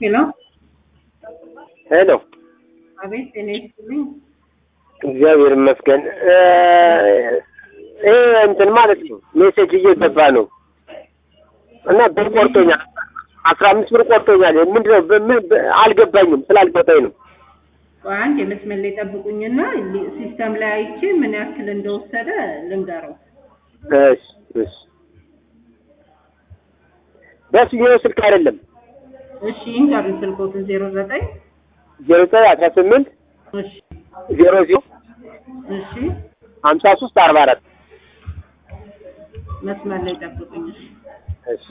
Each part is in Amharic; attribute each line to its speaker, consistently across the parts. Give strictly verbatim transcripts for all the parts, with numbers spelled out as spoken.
Speaker 1: Hello?
Speaker 2: Hello.
Speaker 1: አቤት እኔ ስልኝ
Speaker 2: እግዚአብሔር ይመስገን እ እንትን ማለት ነው ሜሴጅ እየገባ ነው እና ብር ቆርጦኛል አስራ አምስት ብር ቆርጦኛል ምንድነው አልገባኝም ስላልገባኝ ነው
Speaker 1: አንድ የመስመር ላይ ጠብቁኝና ሲስተም ላይ አይቼ ምን ያክል እንደወሰደ ልንገረው
Speaker 2: እሺ እሺ በስ ይሄ ስልክ አይደለም
Speaker 1: እሺ እንጋር ስልኮቱን ዜሮ ዘጠኝ
Speaker 2: ዜሮ ዘጠኝ አስራ ስምንት
Speaker 1: እሺ
Speaker 2: ዜሮ ዜሮ
Speaker 1: እሺ
Speaker 2: ሃምሳ ሶስት አርባ አራት
Speaker 1: መስመር ላይ ጠብቁኝ
Speaker 2: እሺ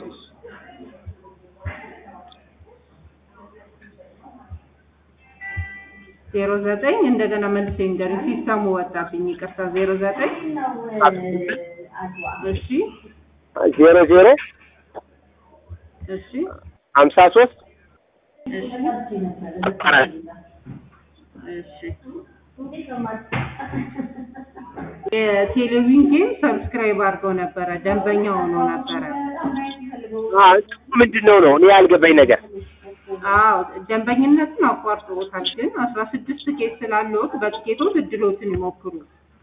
Speaker 1: ዜሮ ዘጠኝ እንደገና መልሼ እንገር ሲስተሙ ወጣብኝ ይቅርታ ዜሮ ዘጠኝ እሺ
Speaker 2: ዜሮ ዜሮ
Speaker 1: እሺ
Speaker 2: ሃምሳ ሶስት
Speaker 1: እሺ እሺ የቴሌቪዥን ጌም ሰብስክራይብ አድርገው ነበር ደንበኛ ሆኖ ነበር
Speaker 2: አዎ ምንድነው ነው እኔ ያልገባኝ ነገር
Speaker 1: አዎ ደንበኝነትን አቋርጦታል ግን አስራ ስድስት ኬስ ስላለው በትኬቶች እድሎትን ይሞክሩ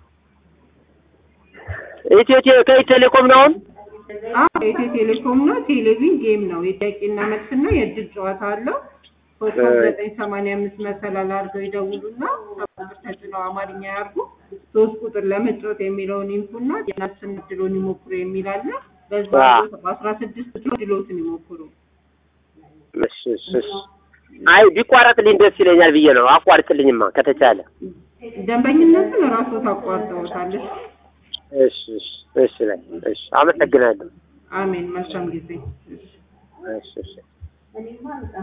Speaker 2: ኢትዮ ከቴሌኮም ነው
Speaker 1: አዎ ኢትዮ ቴሌኮም ነው ቴሌቪዥን ጌም ነው የጥያቄና መልስና የእድል ጨዋታ አለው ኮከብ ዘጠኝ ሰማንያ አምስት መሰላል አድርገው ይደውሉና ተጽዕኖ አማርኛ ያርጉ ሶስት ቁጥር ለመጫወት የሚለውን ይንኩና የናስን እድሎን ይሞክሩ የሚላል በዛ በአስራ ስድስት እድሎትን ይሞክሩ
Speaker 2: እሺ እሺ አይ ቢቋረጥልኝ ደስ ይለኛል ብዬ ነው አቋርጥልኝማ ከተቻለ
Speaker 1: ደንበኝነትን ራሱ ታቋርጠውታል
Speaker 2: እሺ እሺ እሺ እሺ አመሰግናለሁ
Speaker 1: አሜን መልካም ጊዜ
Speaker 2: እሺ እሺ